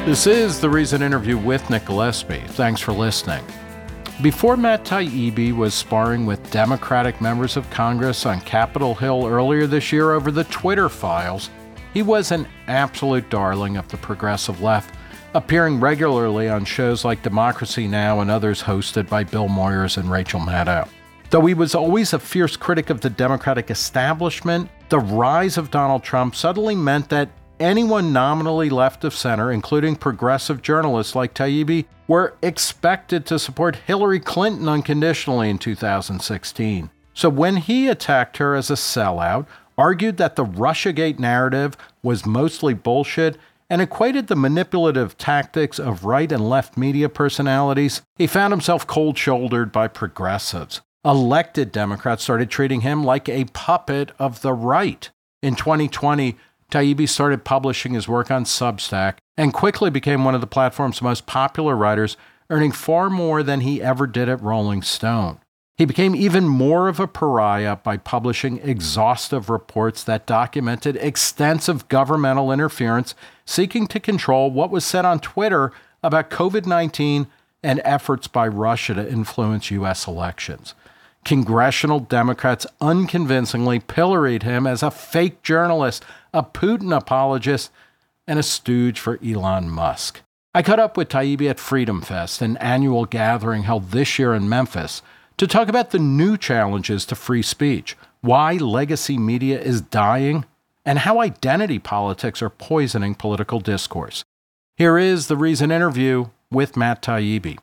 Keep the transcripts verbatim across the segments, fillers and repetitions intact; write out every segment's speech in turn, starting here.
This is The Reason interview with Nick Gillespie. Thanks for listening. Before Matt Taibbi was sparring with Democratic members of Congress on Capitol Hill earlier this year over the Twitter files, he was an absolute darling of the progressive left, appearing regularly on shows like Democracy Now! And others hosted by Bill Moyers and Rachel Maddow. Though he was always a fierce critic of the Democratic establishment, the rise of Donald Trump suddenly meant that anyone nominally left of center, including progressive journalists like Taibbi, were expected to support Hillary Clinton unconditionally in two thousand sixteen. So when he attacked her as a sellout, argued that the Russiagate narrative was mostly bullshit, and equated the manipulative tactics of right and left media personalities, he found himself cold-shouldered by progressives. Elected Democrats started treating him like a puppet of the right. In twenty twenty, Taibbi started publishing his work on Substack and quickly became one of the platform's most popular writers, earning far more than he ever did at Rolling Stone. He became even more of a pariah by publishing exhaustive reports that documented extensive governmental interference seeking to control what was said on Twitter about covid nineteen and efforts by Russia to influence U S elections. Congressional Democrats unconvincingly pilloried him as a fake journalist, a Putin apologist, and a stooge for Elon Musk. I caught up with Taibbi at Freedom Fest, an annual gathering held this year in Memphis, to talk about the new challenges to free speech, why legacy media is dying, and how identity politics are poisoning political discourse. Here is the Reason interview with Matt Taibbi.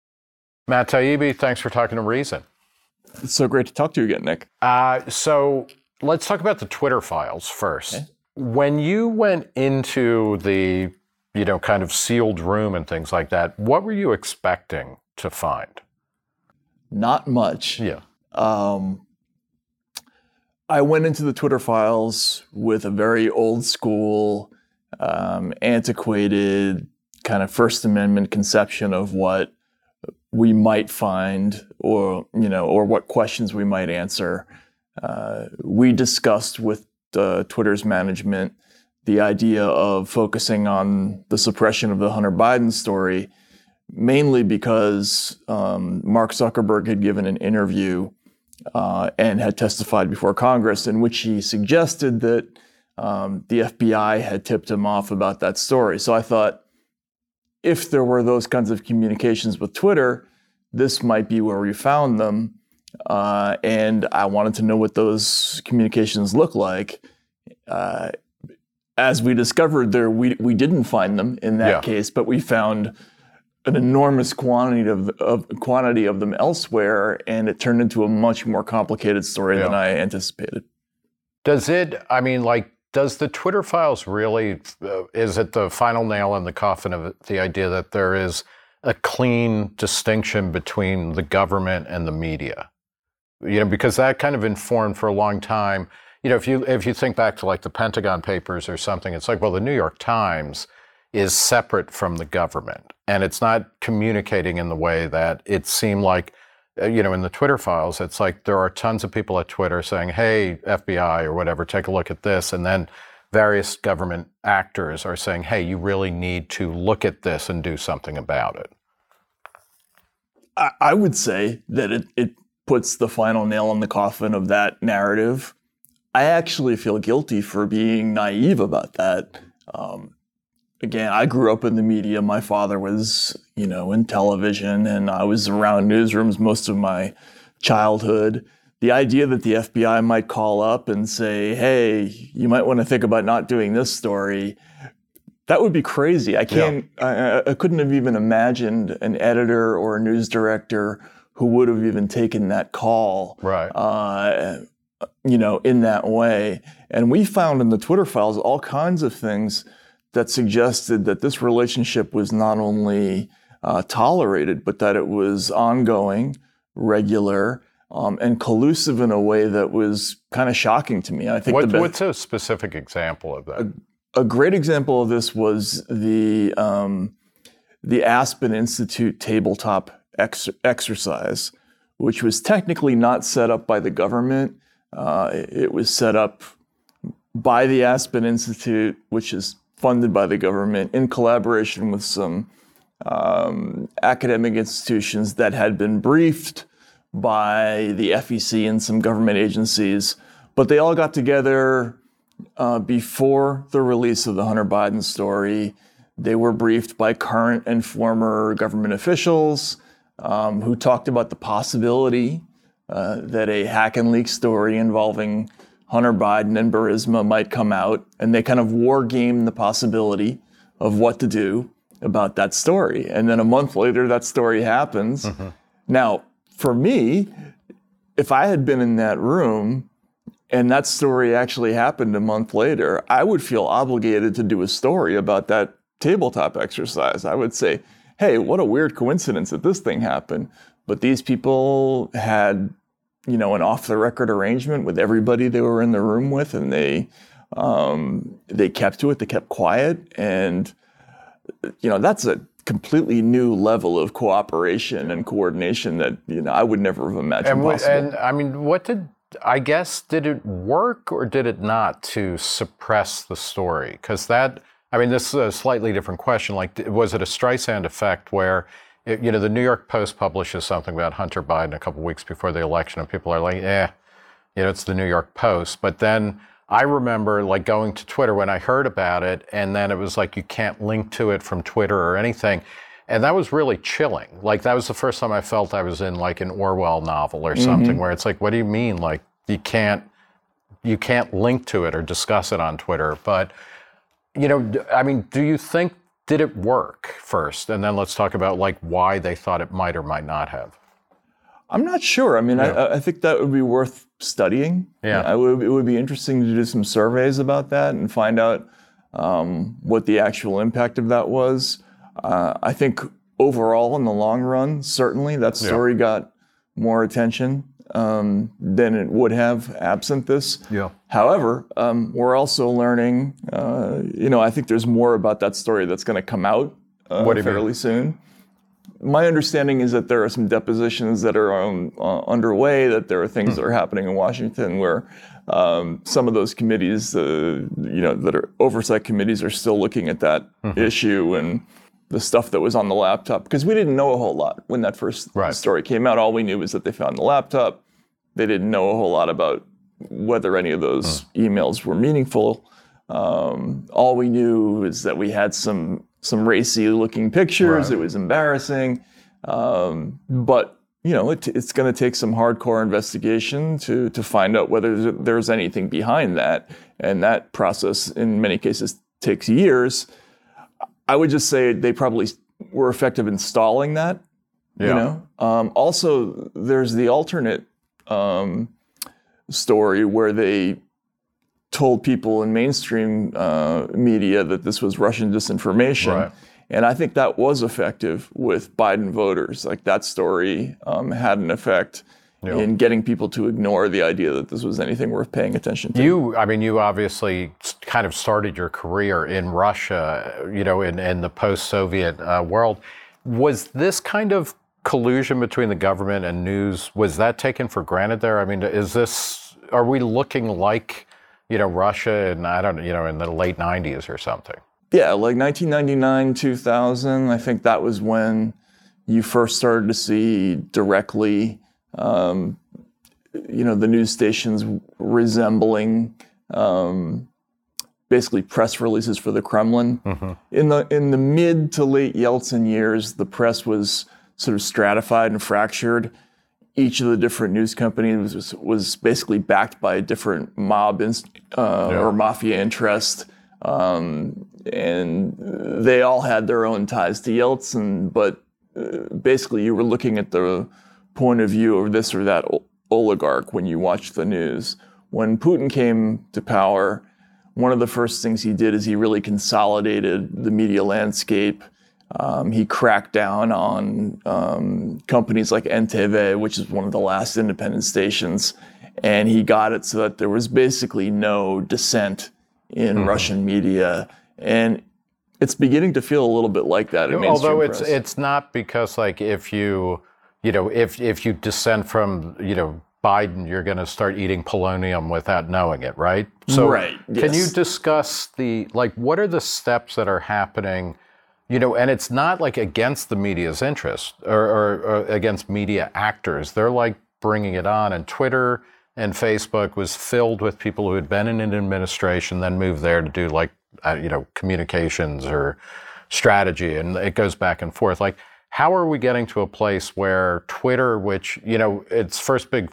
Matt Taibbi, thanks for talking to Reason. It's so great to talk to you again, Nick. Uh, so let's talk about the Twitter files first. Okay. When you went into the, you know, kind of sealed room and things like that, what were you expecting to find? Not much. Yeah. Um, I went into the Twitter files with a very old school, um, antiquated kind of First Amendment conception of what we might find, or you know, or what questions we might answer. Uh, we discussed with uh, Twitter's management the idea of focusing on the suppression of the Hunter Biden story, mainly because um, Mark Zuckerberg had given an interview uh, and had testified before Congress in which he suggested that um, the F B I had tipped him off about that story. So I thought, if there were those kinds of communications with Twitter, this might be where we found them. Uh, and I wanted to know what those communications look like. Uh, as we discovered there, we we didn't find them in that yeah. case, but we found an enormous quantity of, of quantity of them elsewhere, and it turned into a much more complicated story yeah. than I anticipated. Does it, I mean, like, does the Twitter files really, uh, is it the final nail in the coffin of the idea that there is a clean distinction between the government and the media? You know, because that kind of informed for a long time, you know, if you if you think back to like the Pentagon Papers or something, it's like, well, the New York Times is separate from the government, and it's not communicating in the way that it seemed like, uh, you know, in the Twitter files, it's like there are tons of people at Twitter saying, hey, F B I or whatever, take a look at this. And then various government actors are saying, hey, you really need to look at this and do something about it. I, I would say that it, it puts the final nail in the coffin of that narrative. I actually feel guilty for being naive about that. Um, Again, I grew up in the media. My father was, you know, in television, and I was around newsrooms most of my childhood. The idea that the F B I might call up and say, hey, you might want to think about not doing this story, that would be crazy. I can't, yeah. I, I couldn't have even imagined an editor or a news director who would have even taken that call, right? Uh, you know, in that way. And we found in the Twitter files all kinds of things that suggested that this relationship was not only uh, tolerated, but that it was ongoing, regular, um, and collusive in a way that was kind of shocking to me. I think. What, the be- what's a specific example of that? A, a great example of this was the um, the Aspen Institute tabletop ex- exercise, which was technically not set up by the government. Uh, it was set up by the Aspen Institute, which is funded by the government in collaboration with some um, academic institutions that had been briefed by the F E C and some government agencies. But they all got together uh, before the release of the Hunter Biden story. They were briefed by current and former government officials um, who talked about the possibility uh, that a hack and leak story involving Hunter Biden and Burisma might come out, and they kind of war gamed the possibility of what to do about that story. And then a month later, that story happens. Mm-hmm. Now, for me, if I had been in that room and that story actually happened a month later, I would feel obligated to do a story about that tabletop exercise. I would say, hey, what a weird coincidence that this thing happened. But these people had, you know, an off-the-record arrangement with everybody they were in the room with, and they um, they kept to it. They kept quiet, and you know, that's a completely new level of cooperation and coordination that, you know, I would never have imagined and, possible. And I mean, what did I guess did it work or did it not to suppress the story? Because that, I mean, this is a slightly different question. Like, was it a Streisand effect where, it, you know, the New York Post publishes something about Hunter Biden a couple weeks before the election, and people are like, eh, you know, it's the New York Post. But then I remember like going to Twitter when I heard about it, and then it was like you can't link to it from Twitter or anything. And that was really chilling. Like, that was the first time I felt I was in like an Orwell novel or something, mm-hmm. where it's like, what do you mean? Like, you can't, you can't link to it or discuss it on Twitter. But, you know, I mean, do you think, did it work first? And then let's talk about like why they thought it might or might not have. I'm not sure. I mean, yeah. I, I think that would be worth studying. Yeah, I would, it would be interesting to do some surveys about that and find out um, what the actual impact of that was. Uh, I think overall, in the long run, certainly that story yeah. got more attention um, than it would have absent this. Yeah. However, um, we're also learning. Uh, you know, I think there's more about that story that's going to come out uh, what do you fairly mean? soon. My understanding is that there are some depositions that are um, uh, underway, that there are things that are happening in Washington where um, some of those committees, uh, you know, that are oversight committees are still looking at that mm-hmm. issue and the stuff that was on the laptop. Because we didn't know a whole lot when that first right. story came out. All we knew was that they found the laptop. They didn't know a whole lot about whether any of those mm. emails were meaningful. Um, all we knew is that we had some some racy-looking pictures. Right. It was embarrassing. Um, but, you know, it, it's going to take some hardcore investigation to to find out whether there's anything behind that. And that process, in many cases, takes years. I would just say they probably were effective in stalling that. Yeah. You know. Um, also, there's the alternate um, story where they told people in mainstream uh, media that this was Russian disinformation. Right. And I think that was effective with Biden voters. Like, that story um, had an effect yeah. in getting people to ignore the idea that this was anything worth paying attention to. You, I mean, you obviously kind of started your career in Russia, you know, in, in the post-Soviet uh, world. Was this kind of collusion between the government and news, was that taken for granted there? I mean, is this, are we looking like, you know, Russia and I don't know, you know, in the late nineties or something? Yeah, like nineteen ninety-nine, two thousand, I think that was when you first started to see directly, um, you know, the news stations resembling um, basically press releases for the Kremlin. Mm-hmm. In the in the mid to late Yeltsin years, the press was sort of stratified and fractured. Each of the different news companies was, was basically backed by a different mob inst- uh, yeah. or mafia interest. Um, and they all had their own ties to Yeltsin, but uh, basically you were looking at the point of view of this or that o- oligarch when you watched the news. When Putin came to power, one of the first things he did is he really consolidated the media landscape. Um, he cracked down on um, companies like N T V, which is one of the last independent stations, and he got it so that there was basically no dissent in mm-hmm. Russian media. And it's beginning to feel a little bit like that in mainstream Although it's press. it's not because, like, if you you know if if you dissent from you know Biden, you're going to start eating polonium without knowing it, right? So right, yes. Can you discuss the, like, what are the steps that are happening, you know, and it's not like against the media's interest or, or, or against media actors. They're like bringing it on, and Twitter and Facebook was filled with people who had been in an administration, then moved there to do like, uh, you know, communications or strategy, and it goes back and forth. Like, how are we getting to a place where Twitter, which, you know, its first big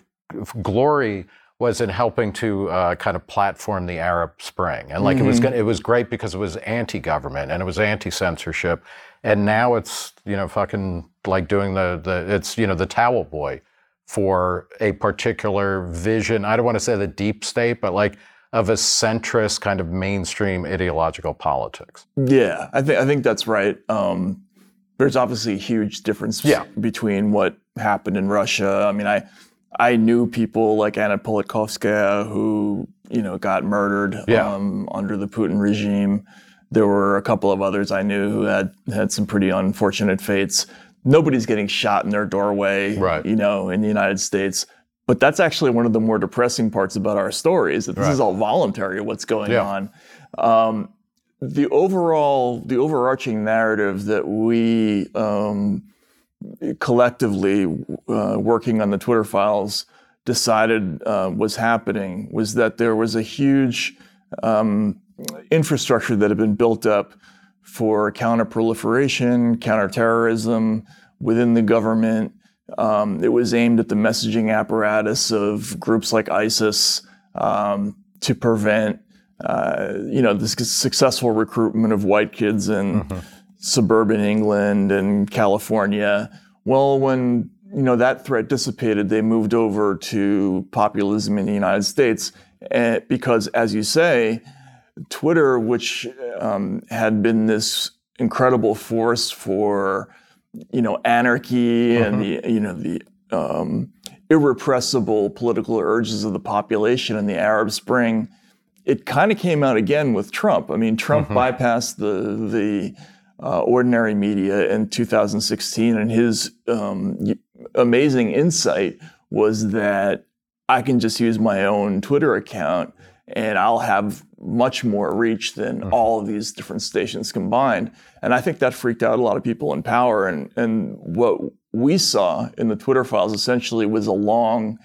glory was in helping to uh, kind of platform the Arab Spring, and like mm-hmm. it was it was great because it was anti-government and it was anti-censorship, and now it's, you know, fucking like doing the the it's, you know, the towel boy for a particular vision. I don't want to say the deep state, but like of a centrist kind of mainstream ideological politics. Yeah, I think I think that's right. Um, there's obviously a huge difference yeah. between what happened in Russia. I mean, I. I knew people like Anna Politkovskaya who, you know, got murdered yeah. um, under the Putin regime. There were a couple of others I knew who had had some pretty unfortunate fates. Nobody's getting shot in their doorway, right. you know, in the United States. But that's actually one of the more depressing parts about our story, is that this right. is all voluntary, what's going yeah. on. Um, the overall, the overarching narrative that we um, collectively uh, working on the Twitter files decided uh, was happening was that there was a huge um, infrastructure that had been built up for counterproliferation, counterterrorism within the government. Um, it was aimed at the messaging apparatus of groups like ISIS um, to prevent, uh, you know, this successful recruitment of white kids in mm-hmm. suburban England and California. Well, when, you know, that threat dissipated, they moved over to populism in the United States, uh, because, as you say, Twitter, which um, had been this incredible force for, you know, anarchy mm-hmm. and the, you know, the um, irrepressible political urges of the population in the Arab Spring, it kind of came out again with Trump. I mean, Trump mm-hmm. bypassed the the uh, ordinary media in two thousand sixteen, and his um, amazing insight was that I can just use my own Twitter account and I'll have much more reach than mm-hmm. all of these different stations combined. And I think that freaked out a lot of people in power. And, and what we saw in the Twitter files essentially was a long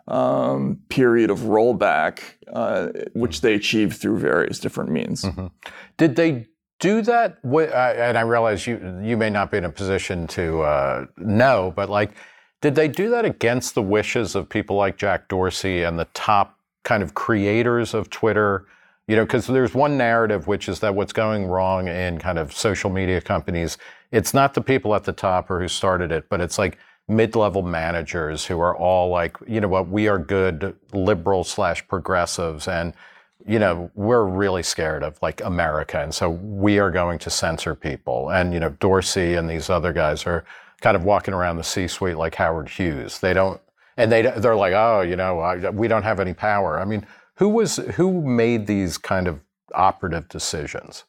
um, period of rollback, uh, which they achieved through various different means. Mm-hmm. Did they do that? And I realize you you may not be in a position to uh, know, but like, did they do that against the wishes of people like Jack Dorsey and the top kind of creators of Twitter? You know, because there's one narrative, which is that what's going wrong in kind of social media companies, it's not the people at the top or who started it, but it's like mid-level managers who are all like, you know what, we are good liberal slash progressives, and, you know, we're really scared of like America, and so we are going to censor people. And, you know, Dorsey and these other guys are kind of walking around the C-suite like Howard Hughes. They don't, and they, they're like, oh, you know, I, we don't have any power. I mean, who was, who made these kind of operative decisions?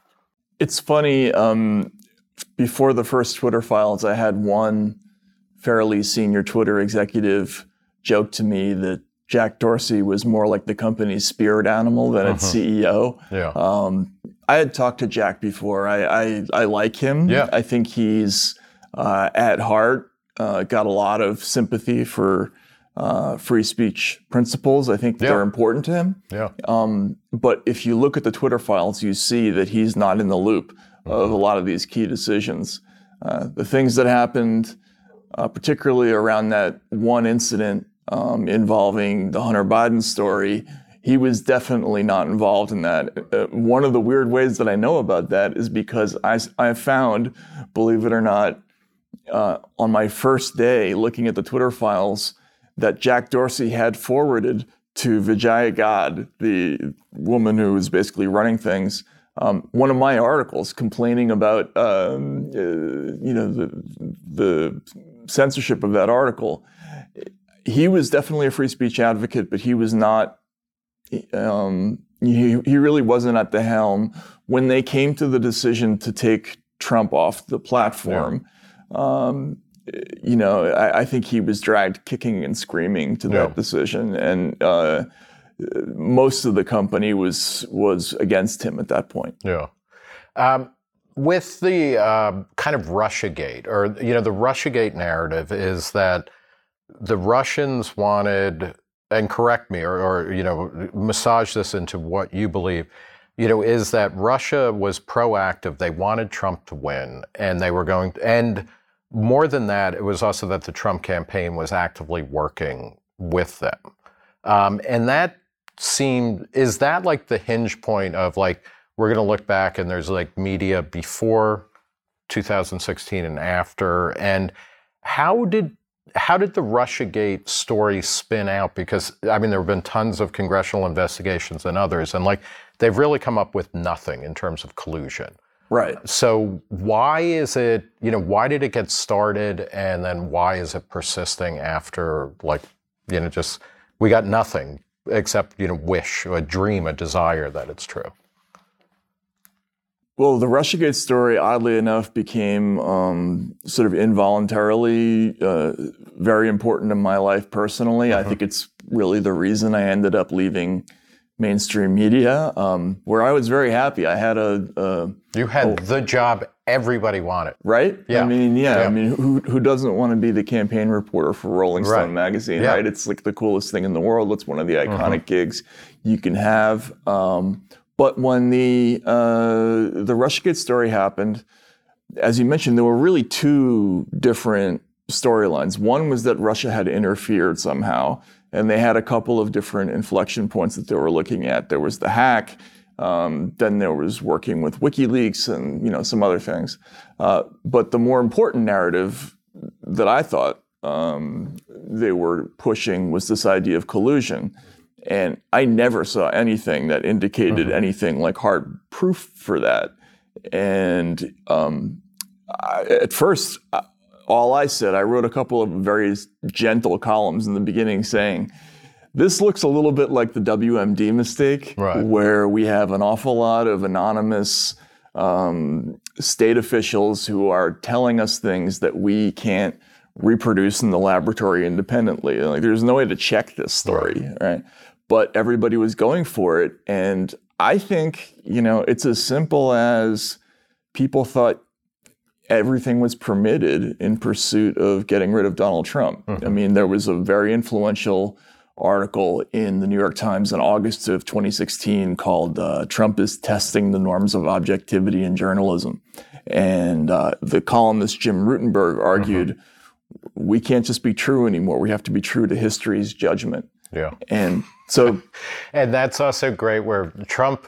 It's funny, um, before the first Twitter files, I had one fairly senior Twitter executive joke to me that Jack Dorsey was more like the company's spirit animal than uh-huh. its C E O. Yeah. Um, I had talked to Jack before. I, I, I like him. Yeah. I think he's, uh, at heart, uh, got a lot of sympathy for uh, free speech principles. I think yeah. they're important to him. Yeah. Um, but if you look at the Twitter files, you see that he's not in the loop mm-hmm. of a lot of these key decisions. Uh, the things that happened, uh, particularly around that one incident um, involving the Hunter Biden story, he was definitely not involved in that. Uh, one of the weird ways that I know about that is because I, I found, believe it or not, uh, on my first day looking at the Twitter files, that Jack Dorsey had forwarded to Vijaya God, the woman who was basically running things, um, one of my articles complaining about um, uh, you know the the censorship of that article. He was definitely a free speech advocate, but he was not. Um, he he really wasn't at the helm when they came to the decision to take Trump off the platform. Yeah. Um, you know, I, I think he was dragged kicking and screaming to that Yeah. decision, and uh, most of the company was was against him at that point. Yeah. Um, with the uh, kind of Russiagate, or, you know, the Russiagate narrative is that the Russians wanted, and correct me, or, or, you know, massage this into what you believe, you know, is that Russia was proactive. They wanted Trump to win, and they were going to, and more than that, it was also that the Trump campaign was actively working with them. Um, and that seemed, is that like the hinge point of like, we're going to look back and there's like media before two thousand sixteen and after, and how did how did the Russiagate story spin out? Because, I mean, there have been tons of congressional investigations and others, and like they've really come up with nothing in terms of collusion. Right. So why is it, you know, why did it get started, and then why is it persisting after, like, you know, just, we got nothing except, you know, wish, a dream, a desire that it's true? Well, the Russiagate story, oddly enough, became um, sort of involuntarily uh, very important in my life personally. Mm-hmm. I think it's really the reason I ended up leaving mainstream media, um, where I was very happy. I had a... a you had a, the job everybody wanted. Right? Yeah. I mean, yeah. yeah. I mean, who who doesn't want to be the campaign reporter for Rolling Stone right. magazine, yeah. right? It's like the coolest thing in the world. It's one of the iconic mm-hmm. gigs you can have. Um, But when the uh, the Russiagate story happened, as you mentioned, there were really two different storylines. One was that Russia had interfered somehow, and they had a couple of different inflection points that they were looking at. There was the hack, um, then there was working with WikiLeaks, and you know some other things. Uh, but the more important narrative that I thought um, they were pushing was this idea of collusion. And I never saw anything that indicated mm-hmm. anything like hard proof for that. And um, I, at first, all I said, I wrote a couple of very gentle columns in the beginning saying, this looks a little bit like the W M D mistake, right. where we have an awful lot of anonymous um, state officials who are telling us things that we can't reproduce in the laboratory independently. Like, there's no way to check this story, right? right? But everybody was going for it. And I think, you know, it's as simple as people thought everything was permitted in pursuit of getting rid of Donald Trump. Mm-hmm. I mean, there was a very influential article in the New York Times in August of twenty sixteen called uh, Trump is Testing the Norms of Objectivity in Journalism. And uh, the columnist Jim Rutenberg argued, mm-hmm. we can't just be true anymore. We have to be true to history's judgment. Yeah. And so, and that's also great where Trump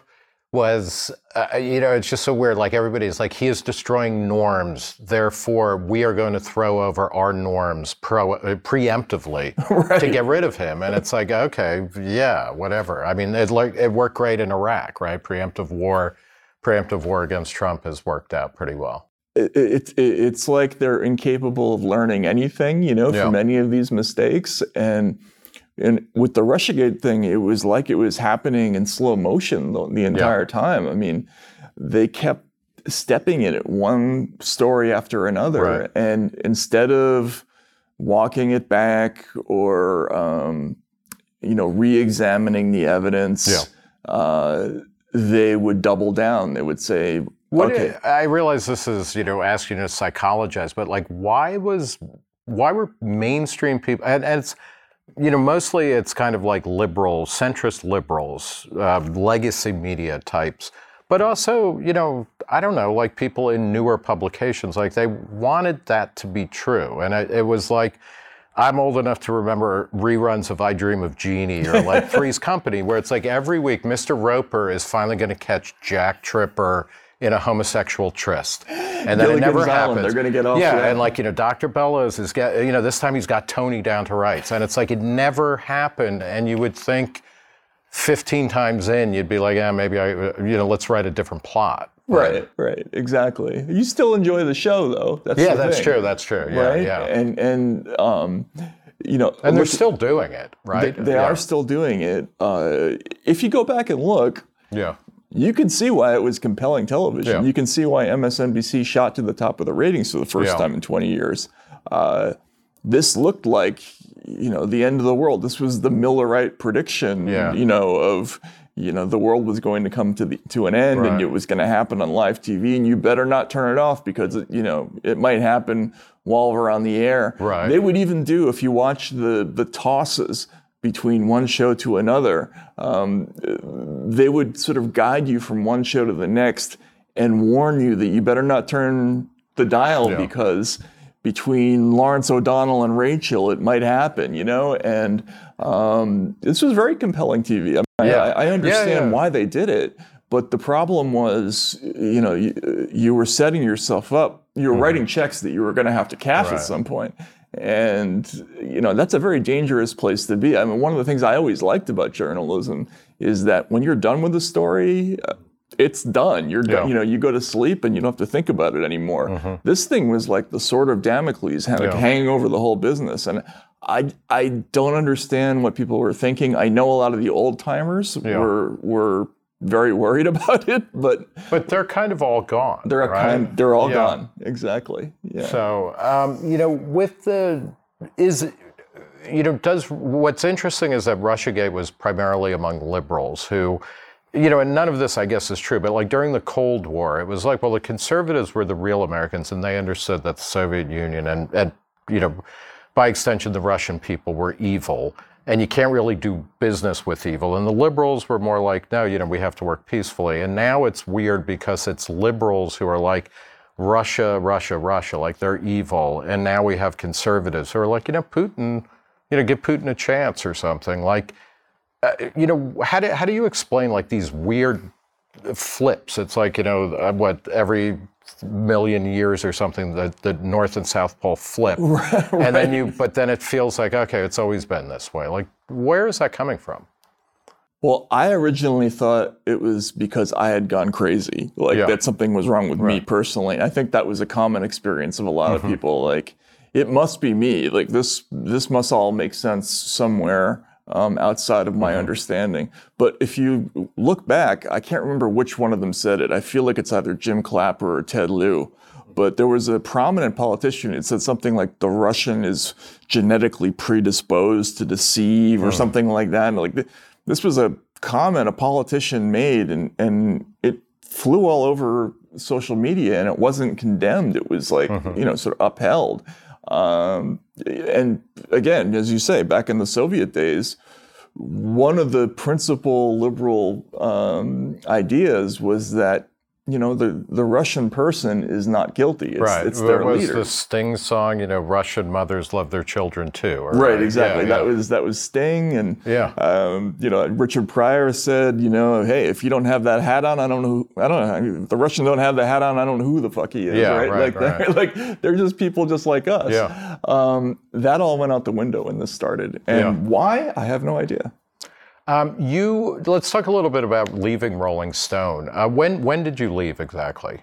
was, uh, you know, it's just so weird. Like everybody's like, he is destroying norms. Therefore, we are going to throw over our norms pro, uh, preemptively right. to get rid of him. And it's like, okay, yeah, whatever. I mean, it like it worked great in Iraq, right? Preemptive war, preemptive war against Trump has worked out pretty well. It, it, it, it's like they're incapable of learning anything, you know, yeah. from any of these mistakes. And And with the Russiagate thing, it was like it was happening in slow motion the, the entire yeah. time. I mean, they kept stepping in it, one story after another. Right. And instead of walking it back or, um, you know, re-examining the evidence, yeah. uh, they would double down. They would say, what okay. It, I realize this is, you know, asking you to psychologize, but like, why was, why were mainstream people, and, and it's, you know, mostly it's kind of like liberal, centrist liberals, uh, legacy media types, but also, you know, I don't know, like people in newer publications, like they wanted that to be true. And it, it was like, I'm old enough to remember reruns of I Dream of Jeannie or like Three's Company, where it's like every week Mister Roper is finally going to catch Jack Tripper in a homosexual tryst. And then Billy it never Gibbs happens. Island, they're going to get off. Yeah, that. and like, you know, Doctor Bellows is, get, you know, this time he's got Tony down to rights. And it's like it never happened. And you would think fifteen times in, you'd be like, yeah, maybe I, you know, let's write a different plot. Right, right, right, exactly. You still enjoy the show, though. That's yeah, the that's thing, true, that's true. Yeah, right? yeah. And, and um, you know. And they're look, still doing it, right? They, they yeah. are still doing it. Uh, if you go back and look, yeah. you can see why it was compelling television. Yeah. You can see why M S N B C shot to the top of the ratings for the first yeah. time in twenty years. uh, this looked like, you know, the end of the world. This was the Millerite prediction, yeah. you know, of, you know, the world was going to come to the to an end, right. and it was going to happen on live T V, and you better not turn it off because, you know, it might happen while we're on the air. Right. They would even do, if you watch the the tosses between one show to another, um, they would sort of guide you from one show to the next and warn you that you better not turn the dial yeah. because between Lawrence O'Donnell and Rachel, it might happen, you know? And um, this was very compelling T V. I mean, yeah. I, I understand yeah, yeah. why they did it, but the problem was, you know, you, you were setting yourself up. You were mm-hmm. writing checks that you were going to have to cash right. at some point. And, you know, that's a very dangerous place to be. I mean, one of the things I always liked about journalism is that when you're done with the story, uh, it's done. You're yeah. done. You know, you go to sleep and you don't have to think about it anymore. Mm-hmm. This thing was like the sword of Damocles like yeah. hanging over the whole business. And I I don't understand what people were thinking. I know a lot of the old timers yeah. were were very worried about it, but but they're kind of all gone. They're right? kind. They're all yeah. gone. Exactly. Yeah. So um, you know, with the is. You know, does what's interesting is that Russiagate was primarily among liberals who, you know, and none of this, I guess, is true, but like during the Cold War, it was like, well, the conservatives were the real Americans, and they understood that the Soviet Union and, and you know, by extension, the Russian people were evil, and you can't really do business with evil. And the liberals were more like, no, you know, we have to work peacefully. And now it's weird because it's liberals who are like, Russia, Russia, Russia, like they're evil. And now we have conservatives who are like, you know, Putin... You know, give Putin a chance or something. Like, uh, you know, how do how do you explain like these weird flips? It's like, you know, uh, what every million years or something, the, the North and South Pole flip, right, and then you. But then it feels like okay, it's always been this way. Like, where is that coming from? Well, I originally thought it was because I had gone crazy, like yeah. that something was wrong with right. me personally. I think that was a common experience of a lot mm-hmm. of people, like. It must be me. Like this, this must all make sense somewhere um, outside of my mm-hmm. understanding. But if you look back, I can't remember which one of them said it. I feel like it's either Jim Clapper or Ted Lieu. But there was a prominent politician that said something like the Russian is genetically predisposed to deceive or mm. something like that. And like th- this was a comment a politician made, and and it flew all over social media, and it wasn't condemned. It was like mm-hmm. you know sort of upheld. Um, and again, as you say, back in the Soviet days, one of the principal liberal um, ideas was that, you know, the, the Russian person is not guilty. It's, right. it's their it was leader. The Sting song, you know, Russian mothers love their children too. Or, right, right, exactly. Yeah, that yeah. was that was Sting, and yeah. um, you know, Richard Pryor said, you know, hey, if you don't have that hat on, I don't know. Who, I don't know. If the Russians don't have the hat on, I don't know who the fuck he is. Yeah, right. right like, right. They're, like they're just people just like us. Yeah. Um, that all went out the window when this started, and yeah. why? I have no idea. Um, you let's talk a little bit about leaving Rolling Stone. Uh, when when did you leave exactly?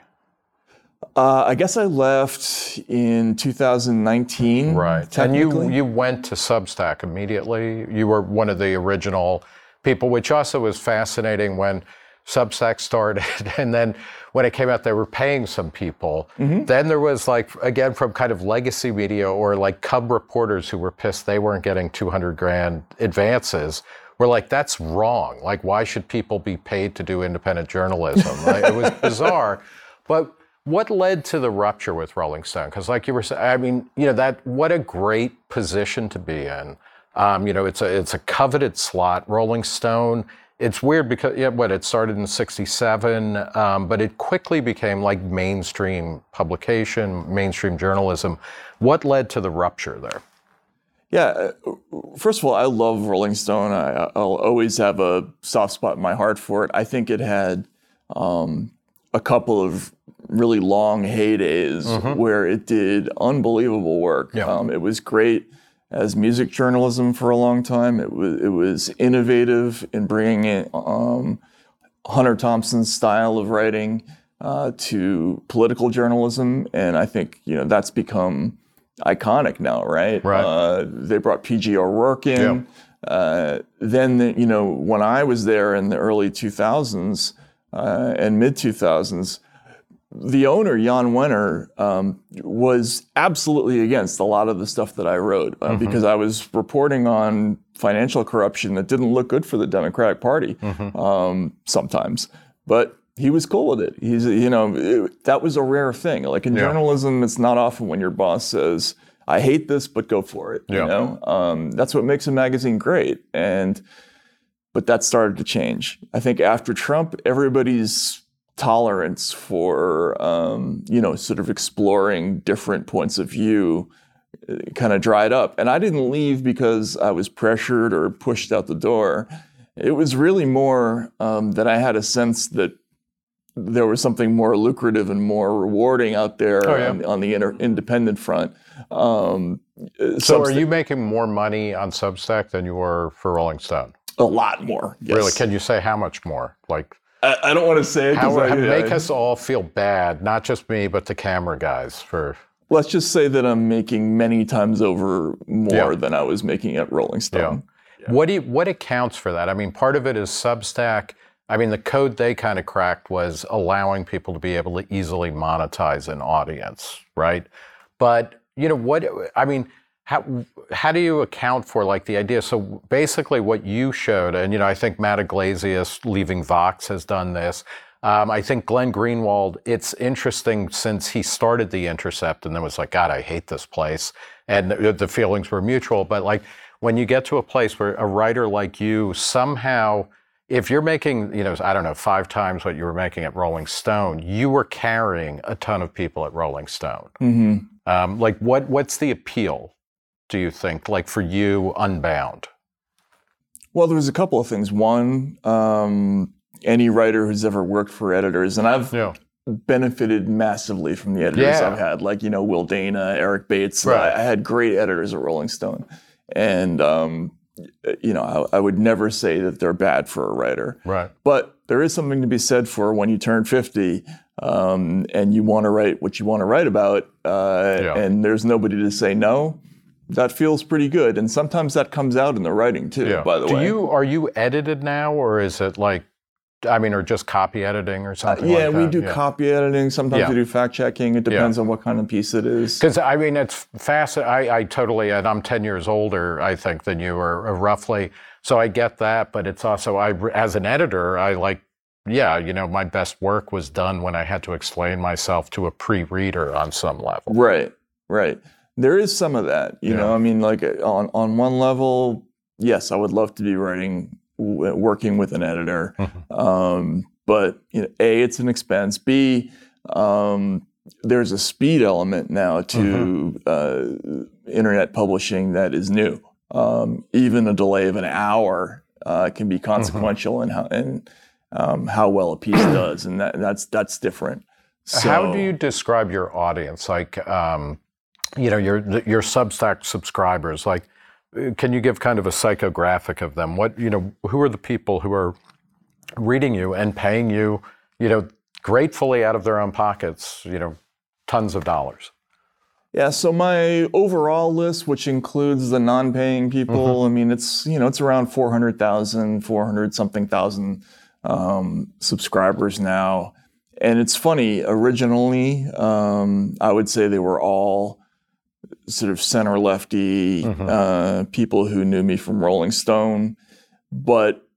Uh, I guess I left in two thousand nineteen. Right, and you you went to Substack immediately. You were one of the original people, which also was fascinating when Substack started, and then when it came out, they were paying some people. Mm-hmm. Then there was like, again, from kind of legacy media or like Cub reporters who were pissed they weren't getting two hundred grand advances. We're like, that's wrong. Like, why should people be paid to do independent journalism? Right? It was bizarre. But what led to the rupture with Rolling Stone? Because like you were saying, I mean, you know, that what a great position to be in. Um, you know, it's a it's a coveted slot. Rolling Stone, it's weird because, yeah, what, it started in sixty-seven, um, but it quickly became like mainstream publication, mainstream journalism. What led to the rupture there? Yeah, first of all, I love Rolling Stone. I, I'll always have a soft spot in my heart for it. I think it had um, a couple of really long heydays mm-hmm. where it did unbelievable work. Yeah. Um, it was great as music journalism for a long time. It was it was innovative in bringing in um, Hunter Thompson's style of writing uh, to political journalism, and I think you know that's become iconic now, right? Right. Uh, they brought P G O'Rourke in. Yeah. Uh, then, the, you know, when I was there in the early two thousands uh, and mid two thousands, the owner, Jan Wenner, um, was absolutely against a lot of the stuff that I wrote uh, mm-hmm. because I was reporting on financial corruption that didn't look good for the Democratic Party mm-hmm. um, sometimes. But he was cool with it. He's, you know, it, that was a rare thing. Like in yeah. journalism, it's not often when your boss says, I hate this, but go for it. Yeah. You know, um, that's what makes a magazine great. And but that started to change. I think after Trump, everybody's tolerance for, um, you know, sort of exploring different points of view kind of dried up. And I didn't leave because I was pressured or pushed out the door. It was really more um, that I had a sense that there was something more lucrative and more rewarding out there oh, yeah. on, on the inter- independent front. Um, so Substack, are you making more money on Substack than you were for Rolling Stone? A lot more. Yes. Really? Can you say how much more? Like, I, I don't want to say it. How, I, make I, us all feel bad, not just me, but the camera guys for... Let's just say that I'm making many times over more yeah. than I was making at Rolling Stone. Yeah. Yeah. What do you, what accounts for that? I mean, part of it is Substack. I mean, the code they kind of cracked was allowing people to be able to easily monetize an audience, right? But, you know, what, I mean... How how do you account for like the idea? So basically what you showed, and you know, I think Matt Iglesias leaving Vox has done this. Um, I think Glenn Greenwald, it's interesting since he started The Intercept and then was like, God, I hate this place. And the, the feelings were mutual. But like when you get to a place where a writer like you somehow, if you're making, you know, I don't know, five times what you were making at Rolling Stone, you were carrying a ton of people at Rolling Stone. Mm-hmm. Um, like what what's the appeal? Do you think, like for you, Unbound? Well, there's a couple of things. One, um, any writer who's ever worked for editors, and I've yeah. benefited massively from the editors yeah. I've had, like, you know, Will Dana, Eric Bates. Right. I, I had great editors at Rolling Stone. And, um, you know, I, I would never say that they're bad for a writer. Right. But there is something to be said for when you turn fifty um, and you want to write what you want to write about, uh, yeah. and there's nobody to say no. That feels pretty good, and sometimes that comes out in the writing too. Yeah. By the Do way, you are you edited now, or is it like, I mean, or just copy editing or something? Uh, yeah, like we that? do yeah. copy editing. Sometimes yeah. we do fact checking. It depends yeah. on what kind of piece it is. Because I mean, it's fascinating. I, I totally, and I'm ten years older, I think, than you are, roughly. So I get that, but it's also, I as an editor, I like. Yeah, you know, my best work was done when I had to explain myself to a pre-reader on some level. Right, right. There is some of that, you yeah. know, I mean, like on, on one level, yes, I would love to be writing, working with an editor. Mm-hmm. Um, but, you know, A, it's an expense. B, um, there's a speed element now to mm-hmm. uh, internet publishing that is new. Um, even a delay of an hour uh, can be consequential mm-hmm. in how, in, um, how well a piece does. And that, that's, that's different. So, how do you describe your audience? Like, um, you know, your your Substack subscribers, like, can you give kind of a psychographic of them? What, you know, who are the people who are reading you and paying you, you know, gratefully out of their own pockets, you know, tons of dollars? Yeah, so my overall list, which includes the non-paying people, mm-hmm. I mean, it's, you know, it's around four hundred thousand, four hundred something thousand um, subscribers now. And it's funny, originally, um, I would say they were all sort of center lefty mm-hmm. uh, people who knew me from Rolling Stone. But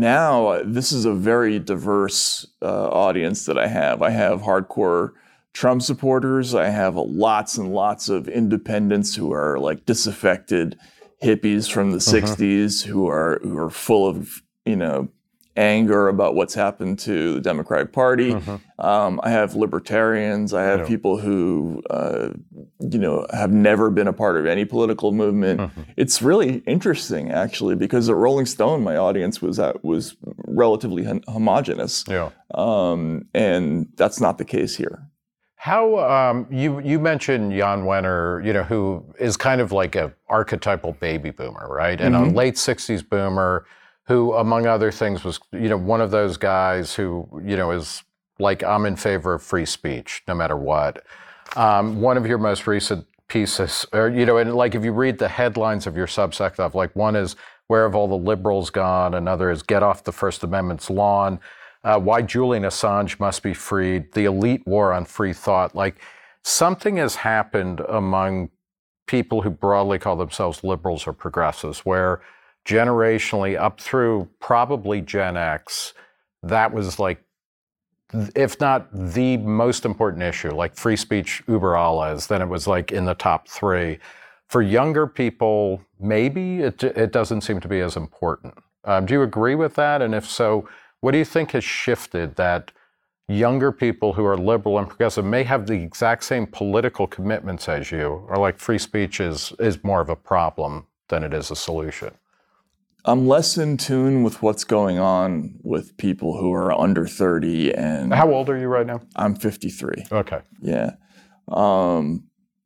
now this is a very diverse uh, audience that I have. I have hardcore Trump supporters. I have lots and lots of independents who are like disaffected hippies from the mm-hmm. sixties who are who are full of, you know, anger about what's happened to the Democratic Party. Mm-hmm. Um, I have libertarians. I have yeah. people who, uh, you know, have never been a part of any political movement. Mm-hmm. It's really interesting, actually, because at Rolling Stone, my audience was uh, was relatively hom- homogenous. Yeah. Um, and that's not the case here. How, um, you you mentioned Jan Wenner, you know, who is kind of like a archetypal baby boomer, right? And mm-hmm. a late sixties boomer who, among other things, was, you know, one of those guys who, you know, is like, I'm in favor of free speech, no matter what. Um, one of your most recent pieces, or, you know, and like if you read the headlines of your Substack stuff, like one is, where have all the liberals gone? Another is, get off the First Amendment's lawn. uh, why Julian Assange must be freed, the elite war on free thought. Like, something has happened among people who broadly call themselves liberals or progressives, where generationally, up through probably Gen X, that was like, if not the most important issue, like free speech uber alles, then it was like in the top three. For younger people, maybe it, it doesn't seem to be as important. Um, do you agree with that? And if so, what do you think has shifted that younger people who are liberal and progressive may have the exact same political commitments as you, or like free speech is, is more of a problem than it is a solution? I'm less in tune with what's going on with people who are under thirty. And how old are you right now? I'm fifty-three. Okay. Yeah. Um,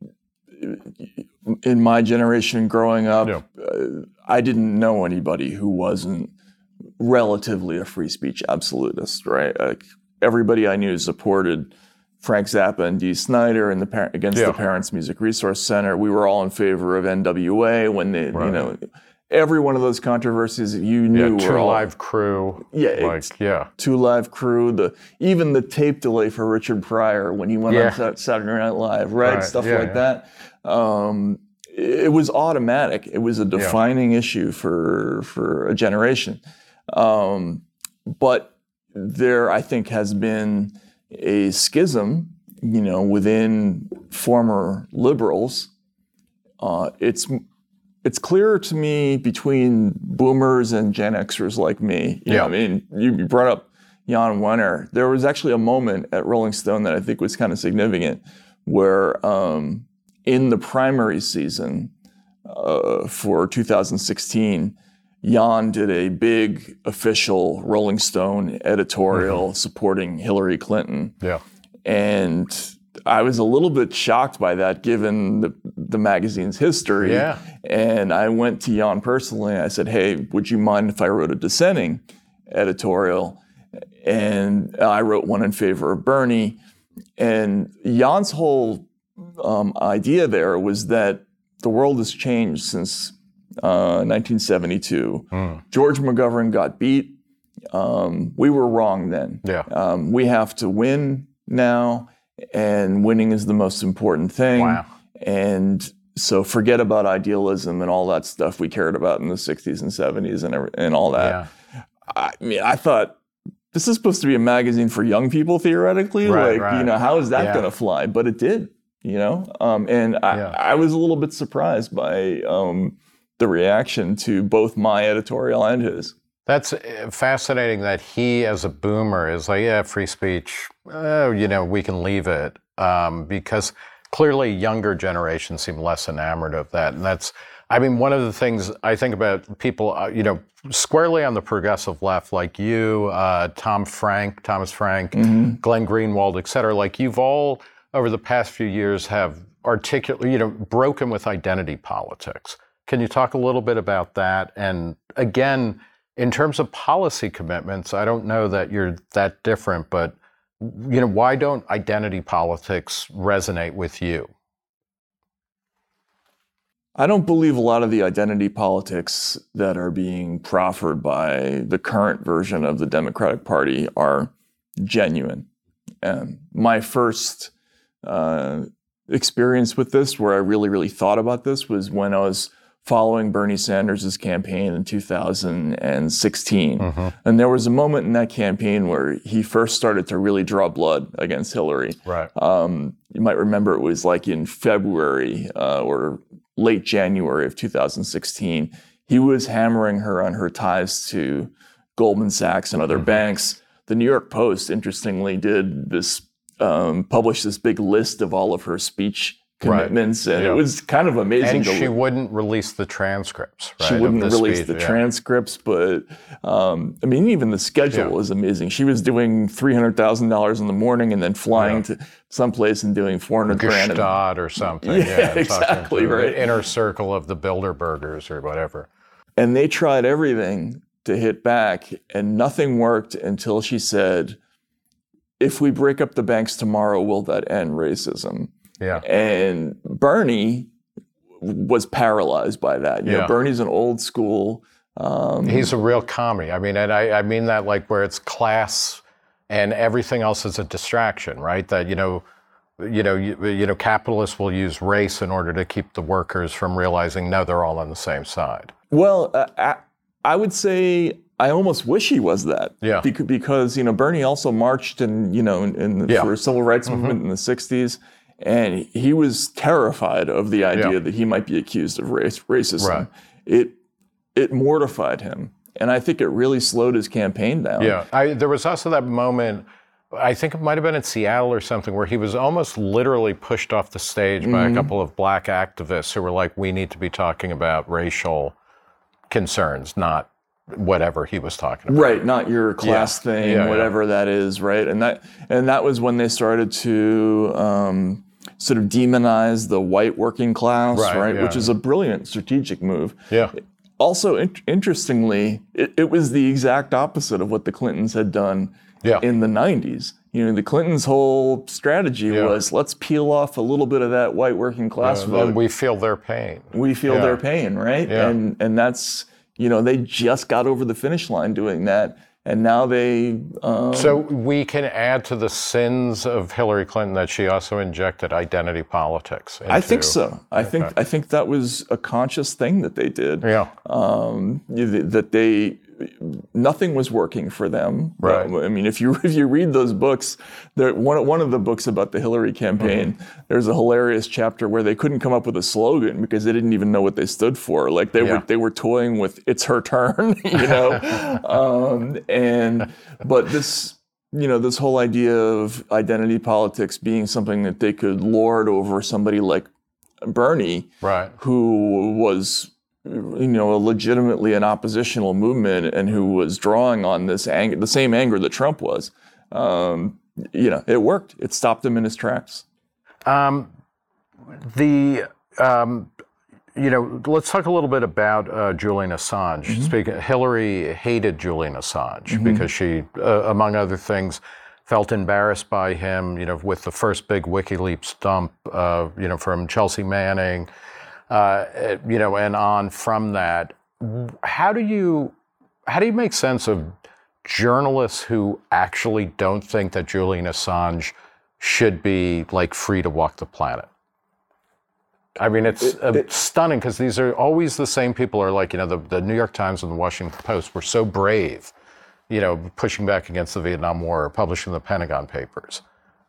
in my generation growing up, yeah. uh, I didn't know anybody who wasn't relatively a free speech absolutist, right? Like, everybody I knew supported Frank Zappa and Dee Snider and the par- against yeah. the Parents Music Resource Center. We were all in favor of N W A when they, right. you know, every one of those controversies that you knew yeah, were Two all, Live Crew. Yeah, like yeah, Two Live Crew. The even the tape delay for Richard Pryor when he went yeah. on Saturday Night Live, right? right. Stuff yeah, like yeah. that. Um, it was automatic. It was a defining yeah. issue for for a generation. Um, but there, I think, has been a schism, you know, within former liberals. Uh, it's It's clearer to me between boomers and Gen Xers like me. You yeah. know, I mean, you brought up Jan Wenner. There was actually a moment at Rolling Stone that I think was kind of significant where um, in the primary season uh, for two thousand sixteen, Jan did a big official Rolling Stone editorial mm-hmm. supporting Hillary Clinton. Yeah. And I was a little bit shocked by that, given the, the magazine's history. Yeah. And I went to Jan personally. I said, "Hey, would you mind if I wrote a dissenting editorial?" And I wrote one in favor of Bernie. And Jan's whole um, idea there was that the world has changed since uh, nineteen seventy-two. Mm. George McGovern got beat. Um, we were wrong then. Yeah. Um, we have to win now. And winning is the most important thing. Wow. And so forget about idealism and all that stuff we cared about in the sixties and seventies and and all that. Yeah. I mean, I thought, this is supposed to be a magazine for young people, theoretically. Right, like, right. you know, how is that yeah. going to fly? But it did, you know? Um, and I, yeah. I was a little bit surprised by um, the reaction to both my editorial and his. That's fascinating that he, as a boomer, is like, yeah, free speech, oh, you know, we can leave it. Um, because clearly younger generations seem less enamored of that. And that's, I mean, one of the things I think about people, uh, you know, squarely on the progressive left, like you, uh, Tom Frank, Thomas Frank, mm-hmm. Glenn Greenwald, et cetera, like you've all, over the past few years, have articulate, you know, broken with identity politics. Can you talk a little bit about that? And again, in terms of policy commitments, I don't know that you're that different, but you know, why don't identity politics resonate with you? I don't believe a lot of the identity politics that are being proffered by the current version of the Democratic Party are genuine. And my first uh, experience with this, where I really, really thought about this, was when I was following Bernie Sanders' campaign in two thousand sixteen. Mm-hmm. And there was a moment in that campaign where he first started to really draw blood against Hillary. Right. Um, you might remember it was like in February uh, or late January of two thousand sixteen. He was hammering her on her ties to Goldman Sachs and other mm-hmm. banks. The New York Post, interestingly, did this, um, published this big list of all of her speech commitments, right. and yeah. it was kind of amazing. And to she look. wouldn't release the transcripts, right? She wouldn't the release speech, the yeah. transcripts, but um, I mean, even the schedule yeah. was amazing. She was doing three hundred thousand dollars in the morning and then flying yeah. to someplace and doing four hundred grand. Gestad or something. Yeah, yeah exactly, right. The inner circle of the Bilderbergers or whatever. And they tried everything to hit back, and nothing worked until she said, "If we break up the banks tomorrow, will that end racism?" Yeah. And Bernie was paralyzed by that. You yeah. know, Bernie's an old school. Um, He's a real commie. I mean, and I, I mean that like where it's class and everything else is a distraction, right? That, you know, you know, you, you know, capitalists will use race in order to keep the workers from realizing, no, they're all on the same side. Well, uh, I, I would say I almost wish he was that. Yeah. Because, because you know, Bernie also marched in, you know, in, in the, yeah. for civil rights movement mm-hmm. in the sixties. And he was terrified of the idea yeah. that he might be accused of race racism. Right. It it mortified him. And I think it really slowed his campaign down. Yeah. I, there was also that moment, I think it might have been in Seattle or something, where he was almost literally pushed off the stage mm-hmm. by a couple of black activists who were like, we need to be talking about racial concerns, not whatever he was talking about. Right, not your class yeah. thing, yeah, whatever yeah. that is, right? And that and that was when they started to um, sort of demonize the white working class, right? right? Yeah. Which is a brilliant strategic move. Yeah. Also, in- interestingly, it, it was the exact opposite of what the Clintons had done yeah. in the nineties. You know, the Clintons' whole strategy yeah. was, let's peel off a little bit of that white working class yeah, vote. And we feel their pain. We feel yeah. their pain, right? Yeah. And and that's, you know, they just got over the finish line doing that. And now they... Um, so we can add to the sins of Hillary Clinton that she also injected identity politics into, I think so. I okay. think I think that was a conscious thing that they did. Yeah. Um, that they... Nothing was working for them. Right. I mean, if you if you read those books, there one one of the books about the Hillary campaign, mm-hmm. there's a hilarious chapter where they couldn't come up with a slogan because they didn't even know what they stood for. Like they yeah. were they were toying with "It's her turn," you know. um, and but this you know this whole idea of identity politics being something that they could lord over somebody like Bernie, right. who was, you know, legitimately an oppositional movement and who was drawing on this anger, the same anger that Trump was. Um, you know, it worked. It stopped him in his tracks. Um, the, um, you know, let's talk a little bit about uh, Julian Assange. Mm-hmm. Speaking, Hillary hated Julian Assange mm-hmm. because she, uh, among other things, felt embarrassed by him, you know, with the first big WikiLeaks dump, uh, you know, from Chelsea Manning. Uh, you know, and on from that, how do you how do you make sense of journalists who actually don't think that Julian Assange should be like free to walk the planet? I mean, it's it, it, stunning because these are always the same people. Are like, you know, the, the New York Times and the Washington Post were so brave, you know, pushing back against the Vietnam War, or publishing the Pentagon Papers.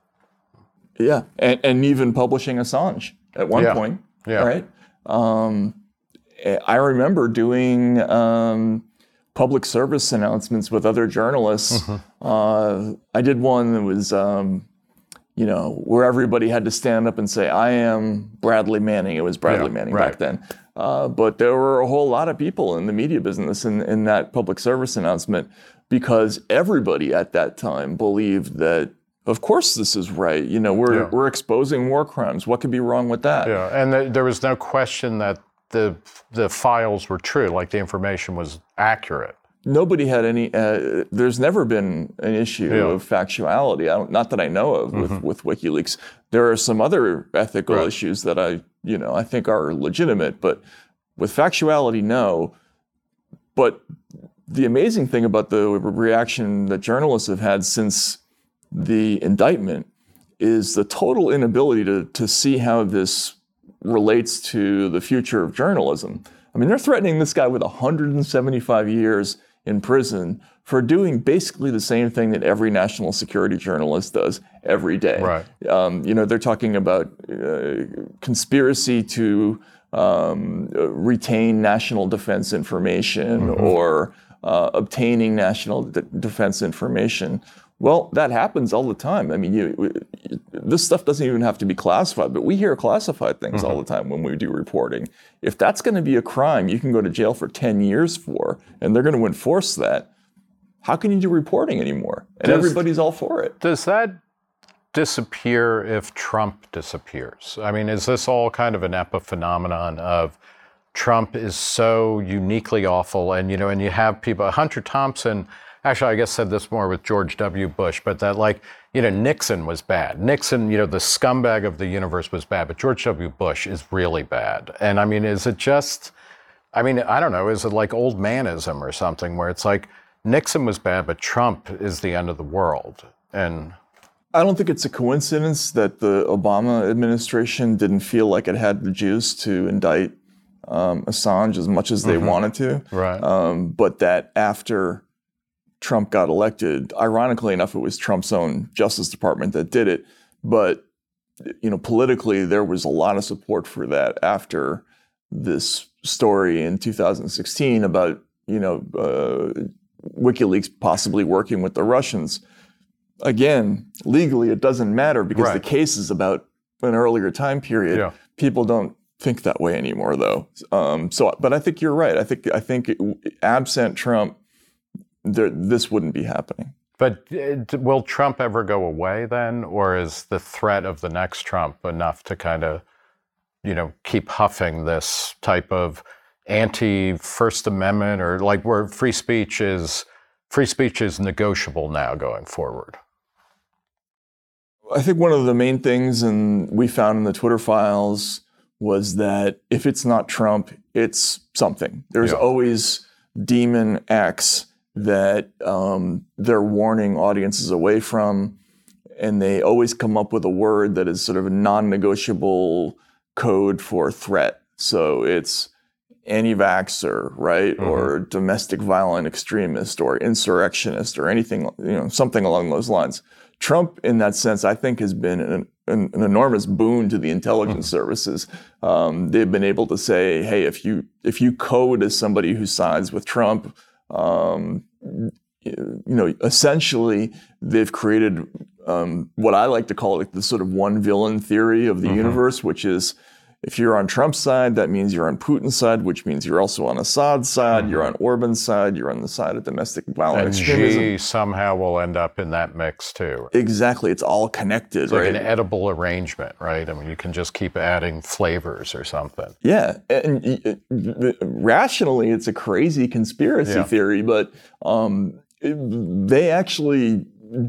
Yeah, and, and even publishing Assange at one yeah. point. Yeah. Right. Um, I remember doing um, public service announcements with other journalists. Mm-hmm. Uh, I did one that was, um, you know, where everybody had to stand up and say, "I am Bradley Manning." It was Bradley yeah, Manning right. back then. Uh, but there were a whole lot of people in the media business in, in that public service announcement because everybody at that time believed that, of course, this is right. You know, we're yeah. we're exposing war crimes. What could be wrong with that? Yeah, and th- there was no question that the the files were true, like the information was accurate. Nobody had any. Uh, there's never been an issue yeah. of factuality. I don't, not that I know of mm-hmm. with, with WikiLeaks. There are some other ethical right. issues that I, you know, I think are legitimate, but with factuality, no. But the amazing thing about the reaction that journalists have had since the indictment is the total inability to, to see how this relates to the future of journalism. I mean, they're threatening this guy with one hundred seventy-five years in prison for doing basically the same thing that every national security journalist does every day. Right. Um, you know, they're talking about uh, conspiracy to um, retain national defense information mm-hmm. or uh, obtaining national de- defense information. Well, that happens all the time. I mean, you, this stuff doesn't even have to be classified, but we hear classified things mm-hmm. all the time when we do reporting. If that's going to be a crime you can go to jail for ten years for, and they're going to enforce that, how can you do reporting anymore? And does, everybody's all for it. Does that disappear if Trump disappears? I mean, is this all kind of an epiphenomenon of Trump is so uniquely awful, and, you know, and you have people, Hunter Thompson, actually, I guess said this more with George W. Bush, but that, like, you know, Nixon was bad. Nixon, you know, the scumbag of the universe was bad, but George W. Bush is really bad. And I mean, is it just, I mean, I don't know, is it like old manism or something where it's like, Nixon was bad, but Trump is the end of the world. And I don't think it's a coincidence that the Obama administration didn't feel like it had the juice to indict um, Assange as much as they mm-hmm. wanted to. Right. Um, but that after Trump got elected, ironically enough, it was Trump's own Justice Department that did it. But, you know, politically, there was a lot of support for that after this story in two thousand sixteen about, you know, uh, WikiLeaks possibly working with the Russians. Again, legally, it doesn't matter because right. the case is about an earlier time period. Yeah. People don't think that way anymore, though. Um, so, but I think you're right. I think I think it, absent Trump, there, this wouldn't be happening. But uh, will Trump ever go away then, or is the threat of the next Trump enough to kind of, you know, keep huffing this type of anti-First Amendment, or like where free speech is free speech is negotiable now going forward? I think one of the main things, and we found in the Twitter files, was that if it's not Trump, it's something. There's yeah. always Demon X that um, they're warning audiences away from, and they always come up with a word that is sort of a non-negotiable code for threat. So it's anti-vaxxer, right? Mm-hmm. Or domestic violent extremist or insurrectionist or anything, you know, something along those lines. Trump, in that sense, I think has been an, an, an enormous boon to the intelligence mm-hmm. services. Um, they've been able to say, hey, if you if you code as somebody who sides with Trump, um, you know, essentially they've created um, what I like to call like the sort of one villain theory of the mm-hmm. universe, which is, if you're on Trump's side, that means you're on Putin's side, which means you're also on Assad's side, mm-hmm. you're on Orban's side, you're on the side of domestic violent and extremism. Xi somehow will end up in that mix too. Exactly. It's all connected, it's right? Like an edible arrangement, right? I mean, you can just keep adding flavors or something. Yeah. And uh, rationally, it's a crazy conspiracy yeah. theory, but um, it, they actually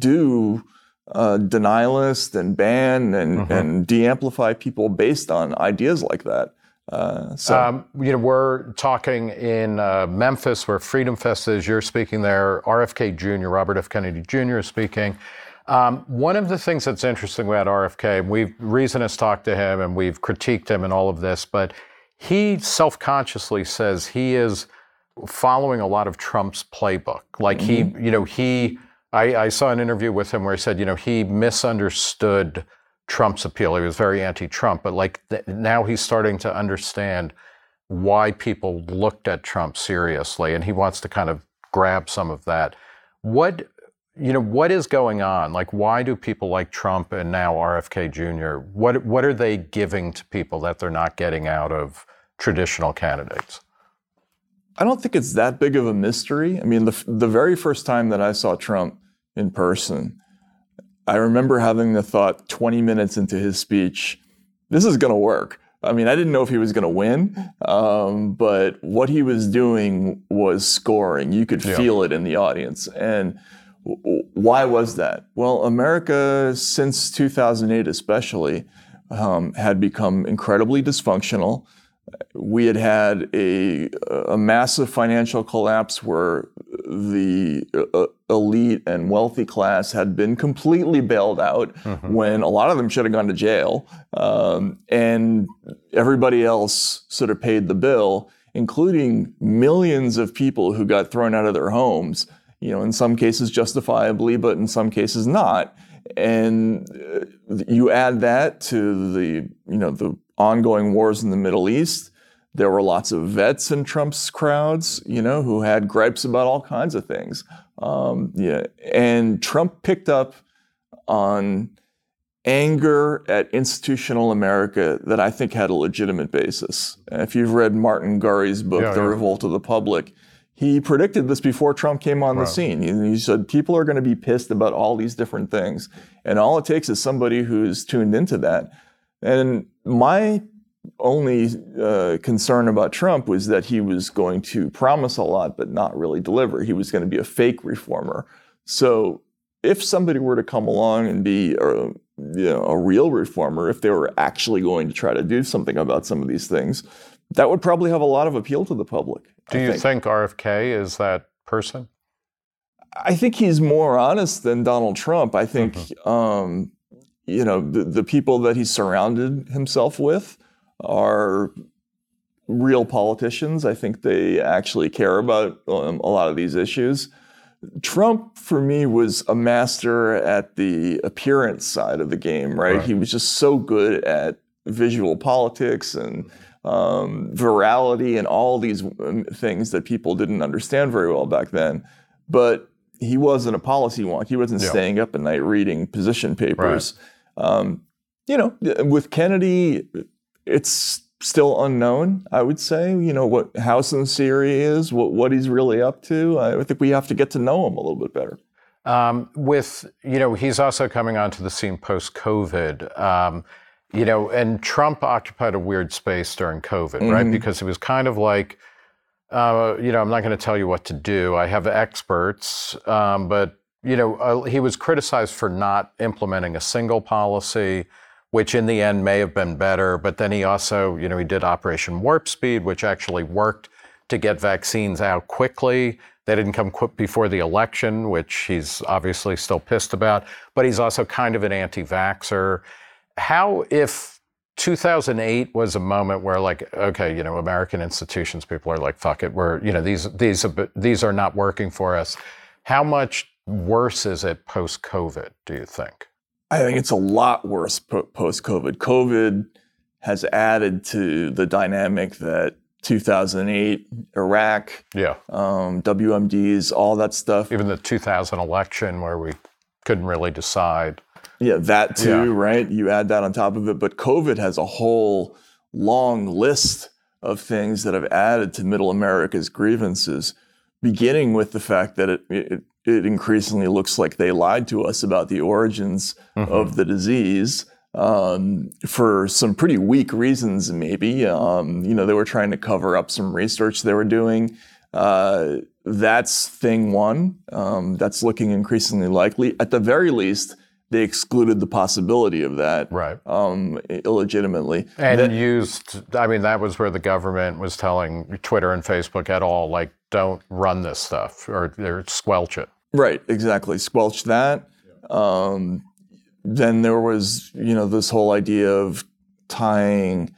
do Uh, denialist and ban and, mm-hmm. and de-amplify people based on ideas like that. Uh, so, um, you know, we're talking in uh, Memphis, where Freedom Fest is. You're speaking there. R F K Junior, Robert F. Kennedy Junior is speaking. Um, one of the things that's interesting about R F K, we've Reason has talked to him and we've critiqued him in all of this, but he self-consciously says he is following a lot of Trump's playbook. Like mm-hmm. he, you know, he. I, I saw an interview with him where he said, you know, he misunderstood Trump's appeal. He was very anti-Trump, but like th- now he's starting to understand why people looked at Trump seriously, and he wants to kind of grab some of that. What, you know, what is going on? Like, why do people like Trump and now R F K Junior, what what are they giving to people that they're not getting out of traditional candidates? I don't think it's that big of a mystery. I mean, the the very first time that I saw Trump in person, I remember having the thought twenty minutes into his speech, this is going to work. I mean, I didn't know if he was going to win, um, but what he was doing was scoring. You could feel yeah. it in the audience. And w- why was that? Well, America, since two thousand eight especially, um, had become incredibly dysfunctional. We had had a, a massive financial collapse where the uh, elite and wealthy class had been completely bailed out mm-hmm. when a lot of them should have gone to jail. Um, and everybody else sort of paid the bill, including millions of people who got thrown out of their homes, you know, in some cases justifiably, but in some cases not. And uh, you add that to the, you know, the ongoing wars in the Middle East. There were lots of vets in Trump's crowds, you know, who had gripes about all kinds of things. Um, yeah, and Trump picked up on anger at institutional America that I think had a legitimate basis. If you've read Martin Gurry's book, yeah, The yeah. Revolt of the Public, he predicted this before Trump came on right. the scene. He, he said people are going to be pissed about all these different things. And all it takes is somebody who's tuned into that. And my only uh, concern about Trump was that he was going to promise a lot but not really deliver. He was going to be a fake reformer. So if somebody were to come along and be a, you know, a real reformer, if they were actually going to try to do something about some of these things, that would probably have a lot of appeal to the public. Do I you think. think R F K is that person? I think he's more honest than Donald Trump. I think, mm-hmm. um, you know, the, the people that he surrounded himself with are real politicians. I think they actually care about um, a lot of these issues. Trump, for me, was a master at the appearance side of the game, right? right. He was just so good at visual politics and um, virality and all these things that people didn't understand very well back then. But he wasn't a policy wonk. He wasn't yeah. staying up at night reading position papers. Right. Um, you know, with Kennedy, it's still unknown, I would say, you know, what how sincere he is, what, what he's really up to. I think we have to get to know him a little bit better. Um, with, you know, he's also coming onto the scene post-COVID, um, you know, and Trump occupied a weird space during COVID, mm-hmm. right? Because it was kind of like, uh, you know, I'm not going to tell you what to do. I have experts, um, but, you know, uh, he was criticized for not implementing a single policy, which in the end may have been better. But then he also, you know, he did Operation Warp Speed, which actually worked to get vaccines out quickly. They didn't come quick before the election, which he's obviously still pissed about. But he's also kind of an anti-vaxxer. How, if two thousand eight was a moment where, like, okay, you know, American institutions, people are like, fuck it, we're, you know, these these these are not working for us. How much worse is it post-COVID, do you think? I think it's a lot worse post-COVID. COVID has added to the dynamic that two thousand eight, Iraq, yeah, um, W M Ds, all that stuff. Even the two thousand election where we couldn't really decide. Yeah, that too, yeah. right? You add that on top of it. But COVID has a whole long list of things that have added to Middle America's grievances, beginning with the fact that it, it it increasingly looks like they lied to us about the origins mm-hmm. of the disease um, for some pretty weak reasons, maybe. Um, you know, they were trying to cover up some research they were doing. Uh, that's thing one. Um, that's looking increasingly likely. At the very least, they excluded the possibility of that right. um, illegitimately. And that, used, I mean, that was where the government was telling Twitter and Facebook et al., like, don't run this stuff or, or squelch it. Right, exactly. Squelch that. Um, then there was, you know, this whole idea of tying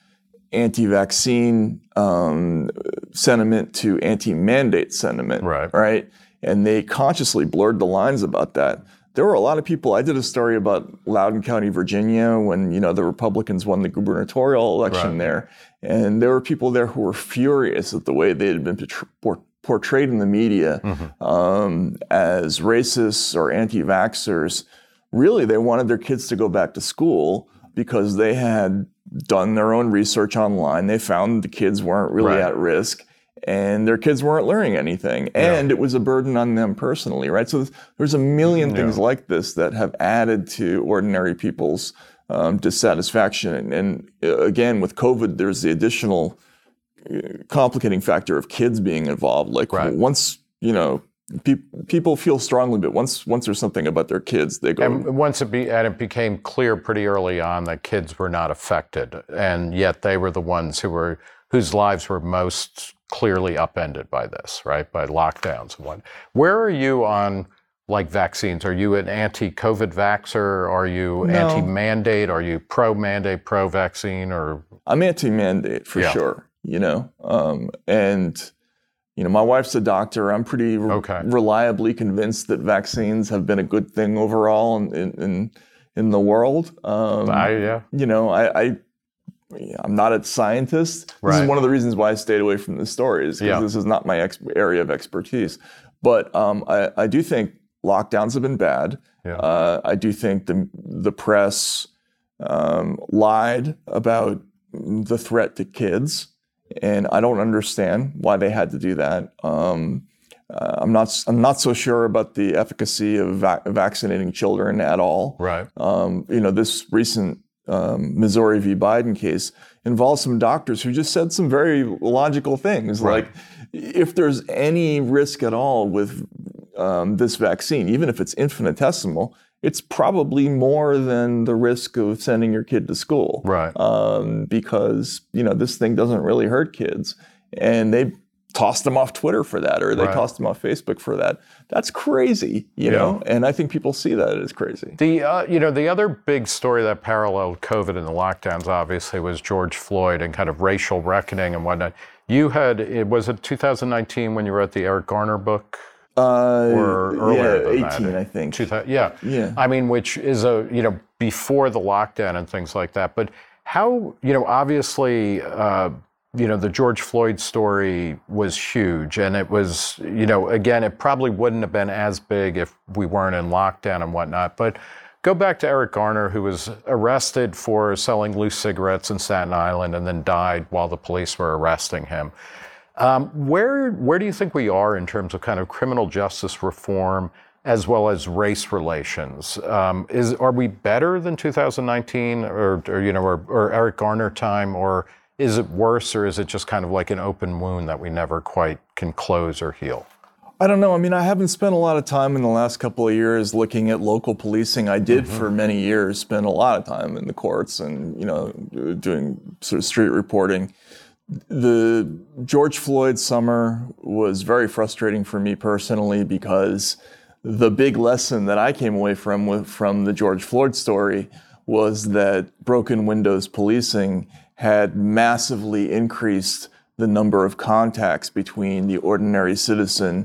anti-vaccine um, sentiment to anti-mandate sentiment. Right. Right. And they consciously blurred the lines about that. There were a lot of people. I did a story about Loudoun County, Virginia, when, you know, the Republicans won the gubernatorial election right. there. And there were people there who were furious at the way they had been portrayed. portrayed in the media mm-hmm. um, as racists or anti-vaxxers. Really, they wanted their kids to go back to school because they had done their own research online. They found the kids weren't really right. at risk and their kids weren't learning anything. And yeah. it was a burden on them personally, right? So there's a million things yeah. like this that have added to ordinary people's um, dissatisfaction. And, and uh, again, with COVID, there's the additional complicating factor of kids being involved. Like right. once, you know, pe- people feel strongly, but once once there's something about their kids, they go. And once it be and it became clear pretty early on that kids were not affected, and yet they were the ones who were whose lives were most clearly upended by this, right? By lockdowns and what. Where are you on like vaccines? Are you an anti-COVID vaxxer? Are you no. anti-mandate? Are you pro-mandate, pro-vaccine? Or I'm anti-mandate for yeah. sure. You know, um, and, you know, my wife's a doctor. I'm pretty re- okay. reliably convinced that vaccines have been a good thing overall in in, in the world. Um, I, yeah. You know, I, I, I'm not a scientist. Right. This is one of the reasons why I stayed away from this story is because yeah. this is not my ex- area of expertise. But um, I, I do think lockdowns have been bad. Yeah. Uh, I do think the the press um, lied about the threat to kids. And I don't understand why they had to do that. Um, uh, I'm not. I'm not so sure about the efficacy of va- vaccinating children at all. Right. Um, you know, this recent um, Missouri v. Biden case involves some doctors who just said some very logical things, right. like if there's any risk at all with um, this vaccine, even if it's infinitesimal, it's probably more than the risk of sending your kid to school. Right. Um, because, you know, this thing doesn't really hurt kids. And they tossed him off Twitter for that, or they right. tossed him off Facebook for that. That's crazy, you yeah. know? And I think people see that as crazy. The, uh, you know, the other big story that paralleled COVID and the lockdowns, obviously, was George Floyd and kind of racial reckoning and whatnot. You had, it was it two thousand nineteen when you wrote the Eric Garner book? Uh, or earlier yeah, than eighteen, that? I think. two thousand, yeah. Yeah. I mean, which is a, you know, before the lockdown and things like that. But how, you know, obviously, uh, you know, the George Floyd story was huge. And it was, you know, again, it probably wouldn't have been as big if we weren't in lockdown and whatnot. But go back to Eric Garner, who was arrested for selling loose cigarettes in Staten Island and then died while the police were arresting him. Um, where where do you think we are in terms of kind of criminal justice reform as well as race relations? Um, is are we better than two thousand nineteen or, or you know or, or Eric Garner time, or is it worse, or is it just kind of like an open wound that we never quite can close or heal? I don't know. I mean, I haven't spent a lot of time in the last couple of years looking at local policing. I did mm-hmm. for many years spend a lot of time in the courts and, you know, doing sort of street reporting. The George Floyd summer was very frustrating for me personally because the big lesson that I came away from with, from the George Floyd story was that broken windows policing had massively increased the number of contacts between the ordinary citizen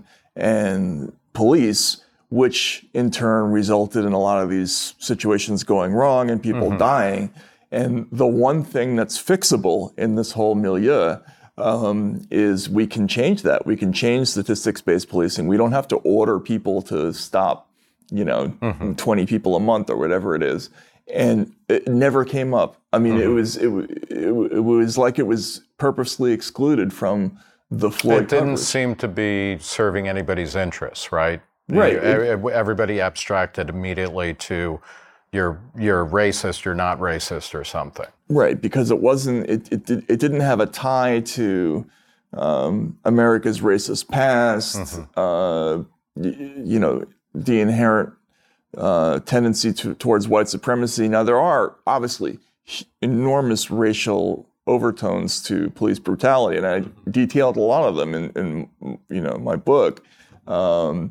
and police, which in turn resulted in a lot of these situations going wrong and people mm-hmm. dying. And the one thing that's fixable in this whole milieu um, is we can change that. We can change statistics-based policing. We don't have to order people to stop, you know, mm-hmm. twenty people a month or whatever it is. And it never came up. I mean, mm-hmm. it was it, it, it was like it was purposely excluded from the Floyd It didn't coverage. seem to be serving anybody's interests, right? Right. You, it, everybody abstracted immediately to you're you're racist, you're not racist, or something. Right, because it wasn't. It it it didn't have a tie to um, America's racist past. Mm-hmm. Uh, you, you know, the inherent uh, tendency to, towards white supremacy. Now, there are obviously enormous racial overtones to police brutality, and I detailed a lot of them in, in you know my book. Um,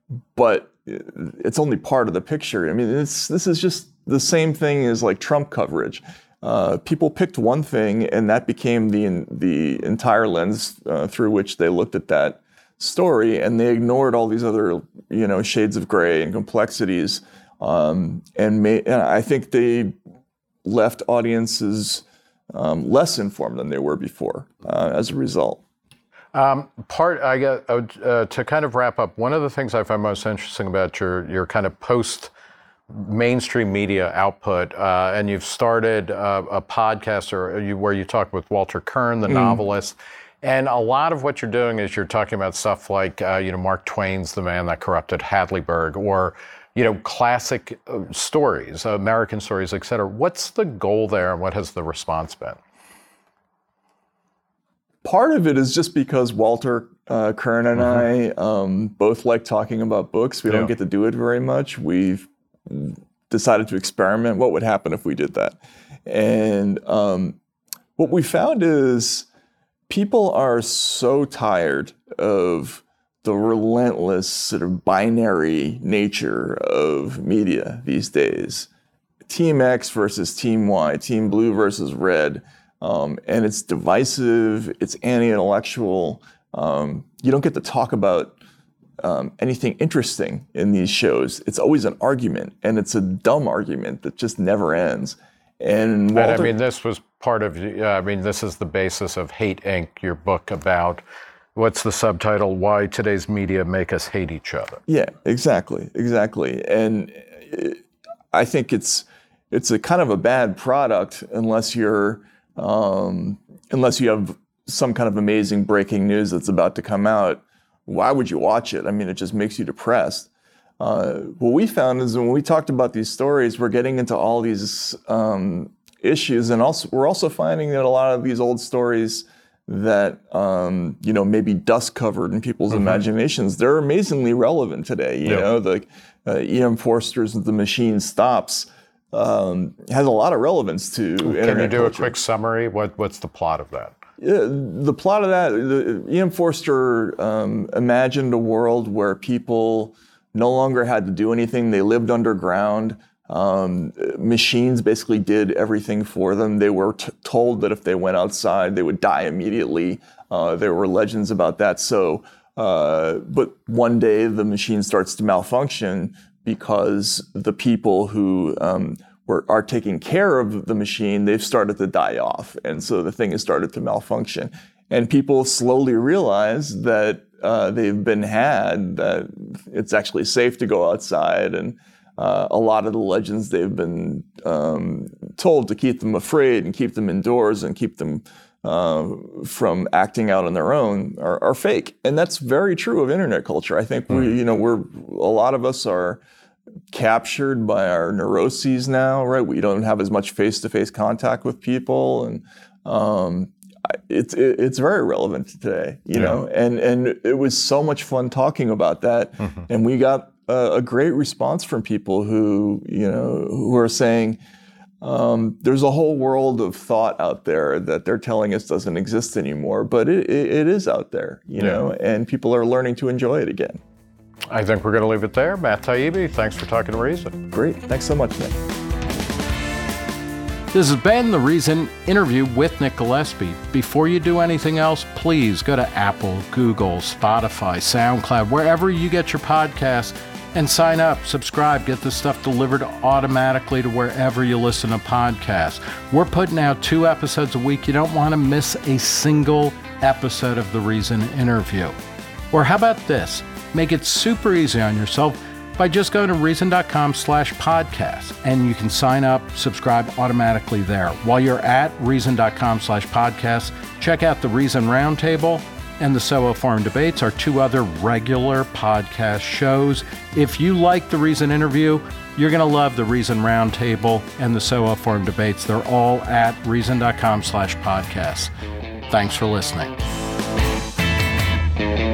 but it's only part of the picture. I mean, it's, this is just the same thing as like Trump coverage. Uh, people picked one thing, and that became the the entire lens uh, through which they looked at that story, and they ignored all these other, you know, shades of gray and complexities. Um, and, may, and I think they left audiences um, less informed than they were before uh, as a result. Um, part I got uh, to kind of wrap up. One of the things I find most interesting about your your kind of post mainstream media output, uh, and you've started uh, a podcast or you, where you talk with Walter Kern, the mm. novelist, and a lot of what you're doing is you're talking about stuff like uh, you know Mark Twain's The Man That Corrupted Hadleyburg, or you know classic uh, stories, American stories, et cetera. What's the goal there, and what has the response been? Part of it is just because Walter uh, Kern and mm-hmm. I um, both like talking about books. We yeah. don't get to do it very much. We've decided to experiment. What would happen if we did that? And um, what we found is people are so tired of the relentless sort of binary nature of media these days. Team X versus Team Y, Team Blue versus Red. Um, and it's divisive, it's anti-intellectual. Um, you don't get to talk about um, anything interesting in these shows. It's always an argument, and it's a dumb argument that just never ends. And, Walter, and I mean, this was part of, uh, I mean, this is the basis of Hate Incorporated, your book about, what's the subtitle, Why Today's Media Make Us Hate Each Other. Yeah, exactly, exactly. And I think it's it's a kind of a bad product unless you're Um, unless you have some kind of amazing breaking news that's about to come out. Why would you watch it? I mean, it just makes you depressed. Uh, what we found is when we talked about these stories, we're getting into all these um, issues, and also we're also finding that a lot of these old stories that um, you know maybe dust covered in people's mm-hmm. imaginations, they're amazingly relevant today. You yep. know, the uh, E M Forster's "The Machine Stops." Um, has a lot of relevance to Can internet you do culture. a quick summary? What What's the plot of that? Yeah, the plot of that, the, E M Forster um, imagined a world where people no longer had to do anything. They lived underground. Um, machines basically did everything for them. They were t- told that if they went outside, they would die immediately. Uh, there were legends about that. So, uh, but one day the machine starts to malfunction because the people who um, were are taking care of the machine, they've started to die off, and so the thing has started to malfunction. And people slowly realize that uh, they've been had. That it's actually safe to go outside, and Uh, a lot of the legends they've been um, told to keep them afraid and keep them indoors and keep them uh, from acting out on their own are, are fake. And that's very true of internet culture. I think we, you know, we're a lot of us are captured by our neuroses now, right? We don't have as much face-to-face contact with people, and um, it's it, it's very relevant today, you yeah. know. And and it was so much fun talking about that, mm-hmm. and we got a great response from people who, you know, who are saying um, there's a whole world of thought out there that they're telling us doesn't exist anymore, but it, it, it is out there, you yeah. know, and people are learning to enjoy it again. I think we're going to leave it there. Matt Taibbi, thanks for talking to Reason. Great. Thanks so much, Nick. This has been the Reason interview with Nick Gillespie. Before you do anything else, please go to Apple, Google, Spotify, SoundCloud, wherever you get your podcasts, and sign up, subscribe, get this stuff delivered automatically to wherever you listen to podcasts. We're putting out two episodes a week. You don't want to miss a single episode of the Reason interview. Or how about this? Make it super easy on yourself by just going to reason.com slash podcast, and you can sign up, subscribe automatically there. While you're at reason.com slash podcast, check out the Reason Roundtable and the S O A Forum Debates, are two other regular podcast shows. If you like the Reason interview, you're going to love the Reason Roundtable and the S O A Forum Debates. They're all at reason.com slash podcast. Thanks for listening.